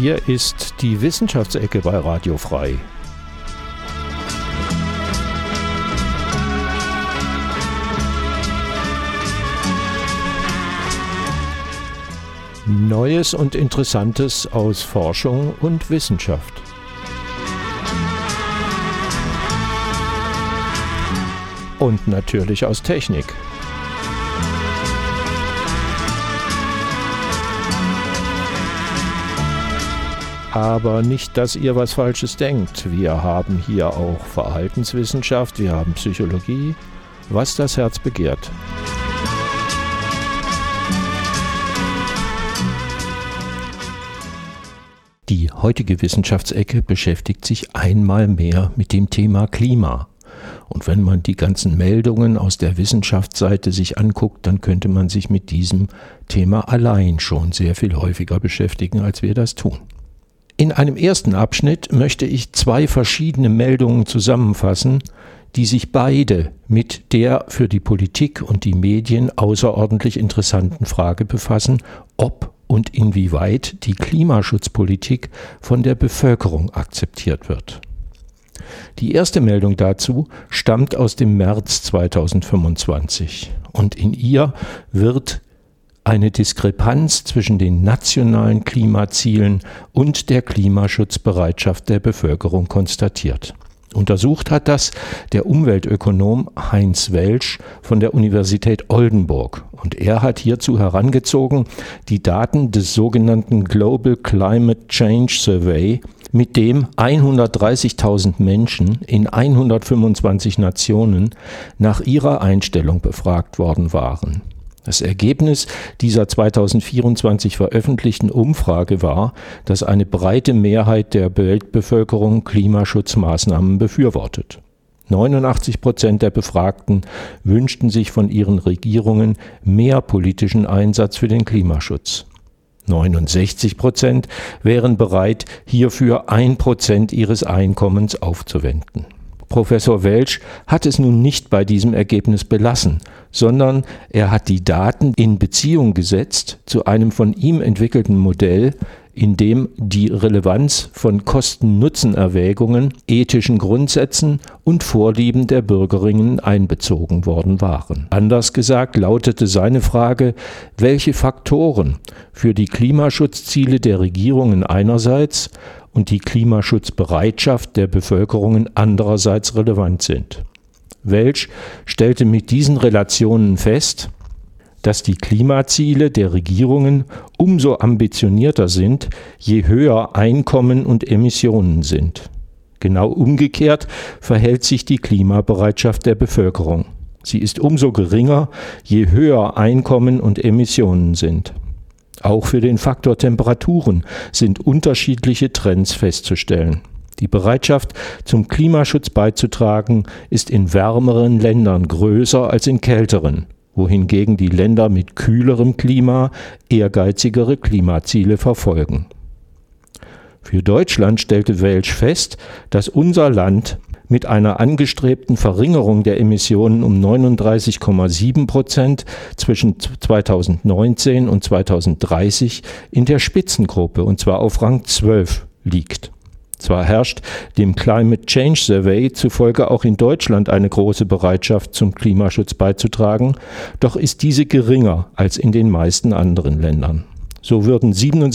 Hier ist die Wissenschaftsecke bei Radio Frei. Neues und Interessantes aus Forschung und Wissenschaft. Und natürlich aus Technik. Aber nicht, dass ihr was Falsches denkt. Wir haben hier auch Verhaltenswissenschaft, wir haben Psychologie, was das Herz begehrt. Die heutige Wissenschaftsecke beschäftigt sich einmal mehr mit dem Thema Klima. Und wenn man die ganzen Meldungen aus der Wissenschaftsseite sich anguckt, dann könnte man sich mit diesem Thema allein schon sehr viel häufiger beschäftigen, als wir das tun. In einem ersten Abschnitt möchte ich zwei verschiedene Meldungen zusammenfassen, die sich beide mit der für die Politik und die Medien außerordentlich interessanten Frage befassen, ob und inwieweit die Klimaschutzpolitik von der Bevölkerung akzeptiert wird. Die erste Meldung dazu stammt aus dem März 2025 und in ihr wird eine Diskrepanz zwischen den nationalen Klimazielen und der Klimaschutzbereitschaft der Bevölkerung konstatiert. Untersucht hat das der Umweltökonom Heinz Welsch von der Universität Oldenburg. Und er hat hierzu herangezogen die Daten des sogenannten Global Climate Change Survey, mit dem 130.000 Menschen in 125 Nationen nach ihrer Einstellung befragt worden waren. Das Ergebnis dieser 2024 veröffentlichten Umfrage war, dass eine breite Mehrheit der Weltbevölkerung Klimaschutzmaßnahmen befürwortet. 89% der Befragten wünschten sich von ihren Regierungen mehr politischen Einsatz für den Klimaschutz. 69% wären bereit, hierfür 1% ihres Einkommens aufzuwenden. Professor Welsch hat es nun nicht bei diesem Ergebnis belassen, sondern er hat die Daten in Beziehung gesetzt zu einem von ihm entwickelten Modell, in dem die Relevanz von Kosten-Nutzen-Erwägungen, ethischen Grundsätzen und Vorlieben der Bürgerinnen einbezogen worden waren. Anders gesagt lautete seine Frage, welche Faktoren für die Klimaschutzziele der Regierungen einerseits und die Klimaschutzbereitschaft der Bevölkerungen andererseits relevant sind. Welsch stellte mit diesen Relationen fest, dass die Klimaziele der Regierungen umso ambitionierter sind, je höher Einkommen und Emissionen sind. Genau umgekehrt verhält sich die Klimabereitschaft der Bevölkerung. Sie ist umso geringer, je höher Einkommen und Emissionen sind. Auch für den Faktor Temperaturen sind unterschiedliche Trends festzustellen. Die Bereitschaft, zum Klimaschutz beizutragen, ist in wärmeren Ländern größer als in kälteren, wohingegen die Länder mit kühlerem Klima ehrgeizigere Klimaziele verfolgen. Für Deutschland stellte Welsch fest, dass unser Land mit einer angestrebten Verringerung der Emissionen um 39,7% zwischen 2019 und 2030 in der Spitzengruppe, und zwar auf Rang 12, liegt. Zwar herrscht dem Climate Change Survey zufolge auch in Deutschland eine große Bereitschaft, zum Klimaschutz beizutragen, doch ist diese geringer als in den meisten anderen Ländern. So würden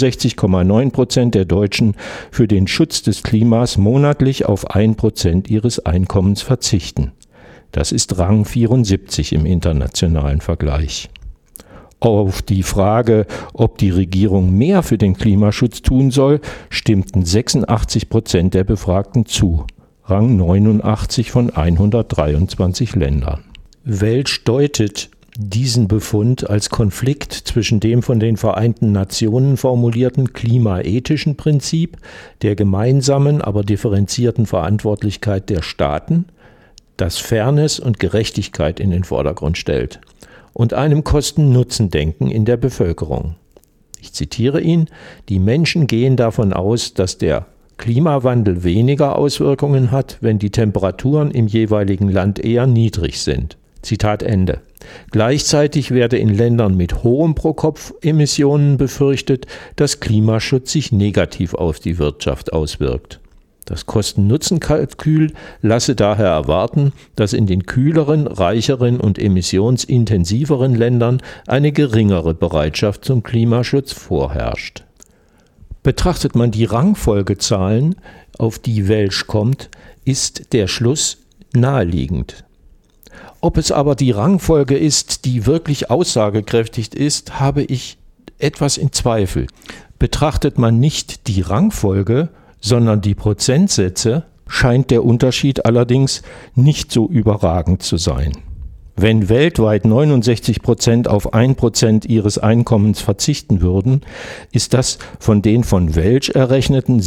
67,9% der Deutschen für den Schutz des Klimas monatlich auf 1% ihres Einkommens verzichten. Das ist Rang 74 im internationalen Vergleich. Auf die Frage, ob die Regierung mehr für den Klimaschutz tun soll, stimmten 86% der Befragten zu. Rang 89 von 123 Ländern. Welsch deutet diesen Befund als Konflikt zwischen dem von den Vereinten Nationen formulierten klimaethischen Prinzip, der gemeinsamen, aber differenzierten Verantwortlichkeit der Staaten, das Fairness und Gerechtigkeit in den Vordergrund stellt, und einem Kosten-Nutzen-Denken in der Bevölkerung. Ich zitiere ihn: Die Menschen gehen davon aus, dass der Klimawandel weniger Auswirkungen hat, wenn die Temperaturen im jeweiligen Land eher niedrig sind. Zitat Ende. Gleichzeitig werde in Ländern mit hohen Pro-Kopf-Emissionen befürchtet, dass Klimaschutz sich negativ auf die Wirtschaft auswirkt. Das Kosten-Nutzen-Kalkül lasse daher erwarten, dass in den kühleren, reicheren und emissionsintensiveren Ländern eine geringere Bereitschaft zum Klimaschutz vorherrscht. Betrachtet man die Rangfolgezahlen, auf die Welsch kommt, ist der Schluss naheliegend. Ob es aber die Rangfolge ist, die wirklich aussagekräftig ist, habe ich etwas in Zweifel. Betrachtet man nicht die Rangfolge, sondern die Prozentsätze, scheint der Unterschied allerdings nicht so überragend zu sein. Wenn weltweit 69% auf 1% ihres Einkommens verzichten würden, ist das von den von Welsch errechneten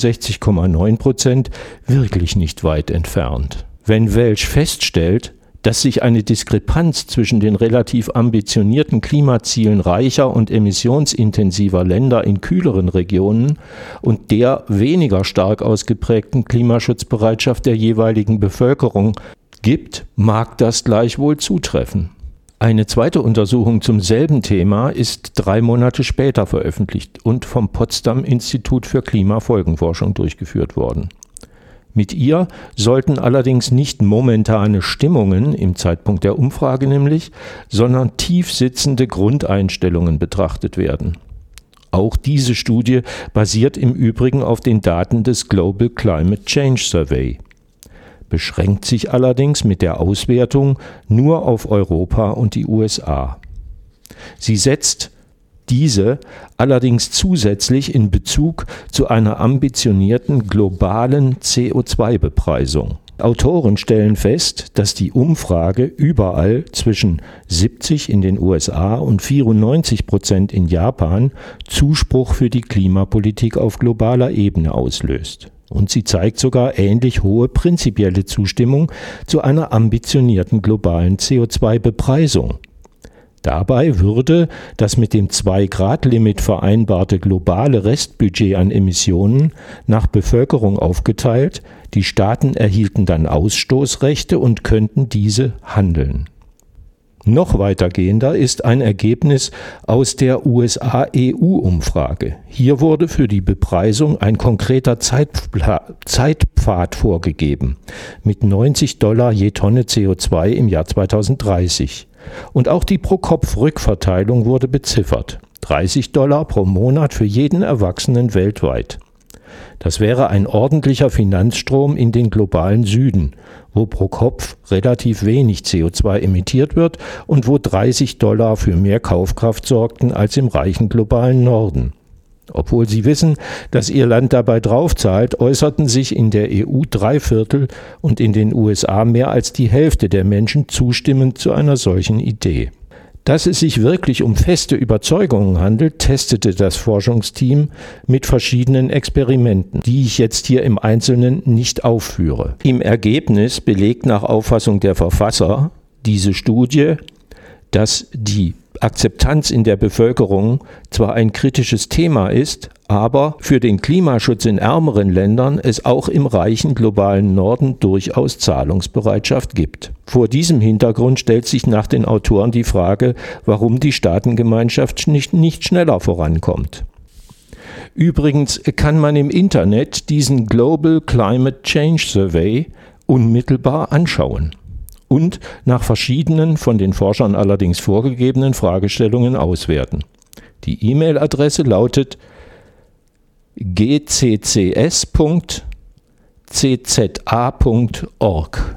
67,9% wirklich nicht weit entfernt. Wenn Welsch feststellt, dass sich eine Diskrepanz zwischen den relativ ambitionierten Klimazielen reicher und emissionsintensiver Länder in kühleren Regionen und der weniger stark ausgeprägten Klimaschutzbereitschaft der jeweiligen Bevölkerung gibt, mag das gleichwohl zutreffen. Eine zweite Untersuchung zum selben Thema ist 3 Monate später veröffentlicht und vom Potsdam Institut für Klimafolgenforschung durchgeführt worden. Mit ihr sollten allerdings nicht momentane Stimmungen, im Zeitpunkt der Umfrage nämlich, sondern tief sitzende Grundeinstellungen betrachtet werden. Auch diese Studie basiert im Übrigen auf den Daten des Global Climate Change Survey, beschränkt sich allerdings mit der Auswertung nur auf Europa und die USA. Sie setzt diese allerdings zusätzlich in Bezug zu einer ambitionierten globalen CO2-Bepreisung. Autoren stellen fest, dass die Umfrage überall zwischen 70 in den USA und 94% in Japan Zuspruch für die Klimapolitik auf globaler Ebene auslöst. Und sie zeigt sogar ähnlich hohe prinzipielle Zustimmung zu einer ambitionierten globalen CO2-Bepreisung. Dabei würde das mit dem 2-Grad-Limit vereinbarte globale Restbudget an Emissionen nach Bevölkerung aufgeteilt, die Staaten erhielten dann Ausstoßrechte und könnten diese handeln. Noch weitergehender ist ein Ergebnis aus der USA-EU-Umfrage. Hier wurde für die Bepreisung ein konkreter Zeitpfad vorgegeben, mit $90 je Tonne CO2 im Jahr 2030. Und auch die Pro-Kopf-Rückverteilung wurde beziffert. $30 pro Monat für jeden Erwachsenen weltweit. Das wäre ein ordentlicher Finanzstrom in den globalen Süden, wo pro Kopf relativ wenig CO2 emittiert wird und wo $30 für mehr Kaufkraft sorgten als im reichen globalen Norden. Obwohl sie wissen, dass ihr Land dabei draufzahlt, äußerten sich in der EU 3/4 und in den USA mehr als die Hälfte der Menschen zustimmend zu einer solchen Idee. Dass es sich wirklich um feste Überzeugungen handelt, testete das Forschungsteam mit verschiedenen Experimenten, die ich jetzt hier im Einzelnen nicht aufführe. Im Ergebnis belegt nach Auffassung der Verfasser diese Studie, dass die Akzeptanz in der Bevölkerung zwar ein kritisches Thema ist, aber für den Klimaschutz in ärmeren Ländern es auch im reichen globalen Norden durchaus Zahlungsbereitschaft gibt. Vor diesem Hintergrund stellt sich nach den Autoren die Frage, warum die Staatengemeinschaft nicht schneller vorankommt. Übrigens kann man im Internet diesen Global Climate Change Survey unmittelbar anschauen und nach verschiedenen, von den Forschern allerdings vorgegebenen Fragestellungen auswerten. Die E-Mail-Adresse lautet gccs.cza.org.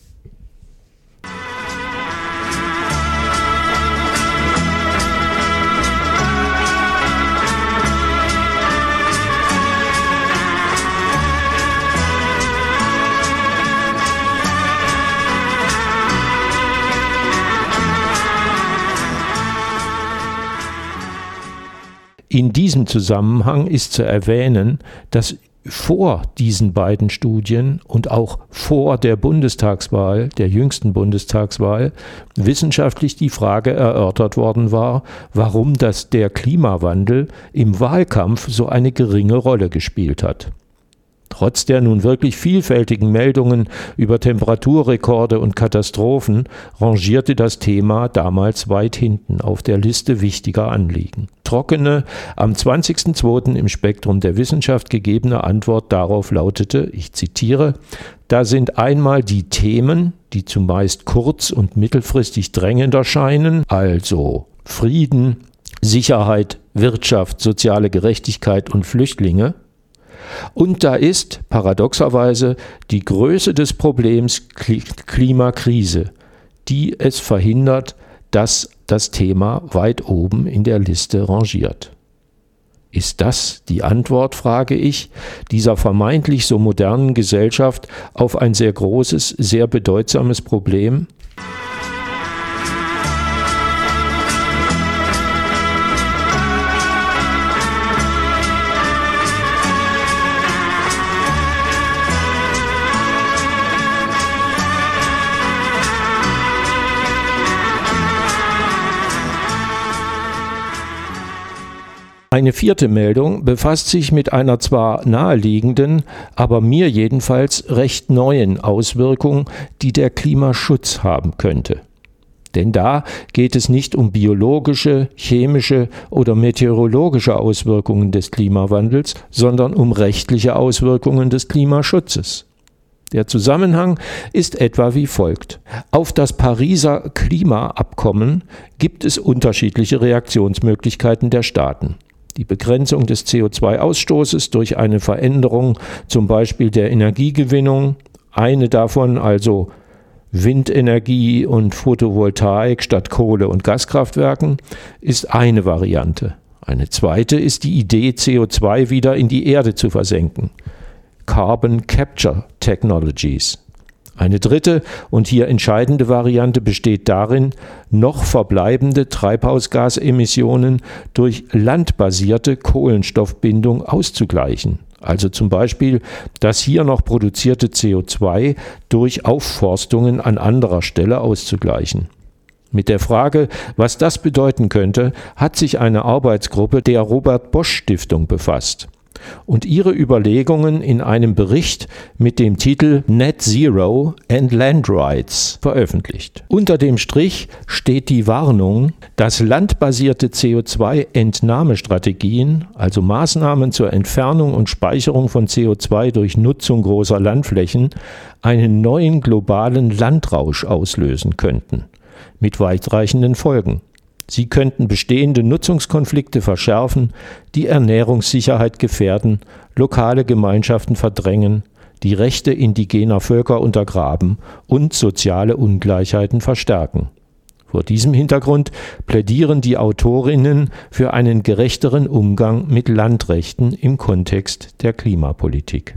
In diesem Zusammenhang ist zu erwähnen, dass vor diesen beiden Studien und auch vor der Bundestagswahl, der jüngsten Bundestagswahl, wissenschaftlich die Frage erörtert worden war, warum der Klimawandel im Wahlkampf so eine geringe Rolle gespielt hat. Trotz der nun wirklich vielfältigen Meldungen über Temperaturrekorde und Katastrophen rangierte das Thema damals weit hinten auf der Liste wichtiger Anliegen. Trockene, am 20.02. im Spektrum der Wissenschaft gegebene Antwort darauf lautete, ich zitiere, da sind einmal die Themen, die zumeist kurz- und mittelfristig drängender scheinen, also Frieden, Sicherheit, Wirtschaft, soziale Gerechtigkeit und Flüchtlinge. Und da ist paradoxerweise die Größe des Problems Klimakrise, die es verhindert, dass das Thema weit oben in der Liste rangiert. Ist das die Antwort, frage ich, dieser vermeintlich so modernen Gesellschaft auf ein sehr großes, sehr bedeutsames Problem? Eine vierte Meldung befasst sich mit einer zwar naheliegenden, aber mir jedenfalls recht neuen Auswirkung, die der Klimaschutz haben könnte. Denn da geht es nicht um biologische, chemische oder meteorologische Auswirkungen des Klimawandels, sondern um rechtliche Auswirkungen des Klimaschutzes. Der Zusammenhang ist etwa wie folgt. Auf das Pariser Klimaabkommen gibt es unterschiedliche Reaktionsmöglichkeiten der Staaten. Die Begrenzung des CO2-Ausstoßes durch eine Veränderung zum Beispiel der Energiegewinnung, eine davon also Windenergie und Photovoltaik statt Kohle- und Gaskraftwerken, ist eine Variante. Eine zweite ist die Idee, CO2 wieder in die Erde zu versenken. Carbon Capture Technologies. Eine dritte und hier entscheidende Variante besteht darin, noch verbleibende Treibhausgasemissionen durch landbasierte Kohlenstoffbindung auszugleichen. Also zum Beispiel das hier noch produzierte CO2 durch Aufforstungen an anderer Stelle auszugleichen. Mit der Frage, was das bedeuten könnte, hat sich eine Arbeitsgruppe der Robert-Bosch-Stiftung befasst und ihre Überlegungen in einem Bericht mit dem Titel Net Zero and Land Rights veröffentlicht. Unter dem Strich steht die Warnung, dass landbasierte CO2-Entnahmestrategien, also Maßnahmen zur Entfernung und Speicherung von CO2 durch Nutzung großer Landflächen, einen neuen globalen Landrausch auslösen könnten, mit weitreichenden Folgen. Sie könnten bestehende Nutzungskonflikte verschärfen, die Ernährungssicherheit gefährden, lokale Gemeinschaften verdrängen, die Rechte indigener Völker untergraben und soziale Ungleichheiten verstärken. Vor diesem Hintergrund plädieren die Autorinnen für einen gerechteren Umgang mit Landrechten im Kontext der Klimapolitik.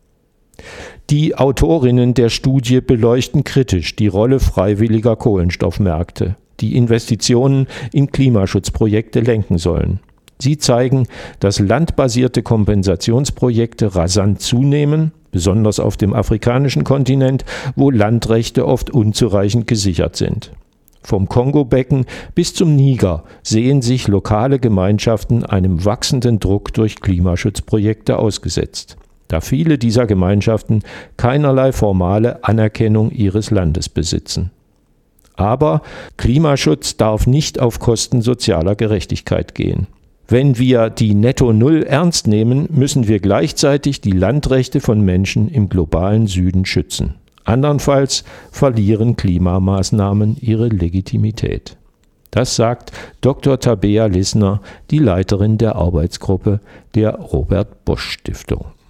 Die Autorinnen der Studie beleuchten kritisch die Rolle freiwilliger Kohlenstoffmärkte, die Investitionen in Klimaschutzprojekte lenken sollen. Sie zeigen, dass landbasierte Kompensationsprojekte rasant zunehmen, besonders auf dem afrikanischen Kontinent, wo Landrechte oft unzureichend gesichert sind. Vom Kongo-Becken bis zum Niger sehen sich lokale Gemeinschaften einem wachsenden Druck durch Klimaschutzprojekte ausgesetzt, da viele dieser Gemeinschaften keinerlei formale Anerkennung ihres Landes besitzen. Aber Klimaschutz darf nicht auf Kosten sozialer Gerechtigkeit gehen. Wenn wir die Netto-Null ernst nehmen, müssen wir gleichzeitig die Landrechte von Menschen im globalen Süden schützen. Andernfalls verlieren Klimamaßnahmen ihre Legitimität. Das sagt Dr. Tabea Lissner, die Leiterin der Arbeitsgruppe der Robert-Bosch-Stiftung.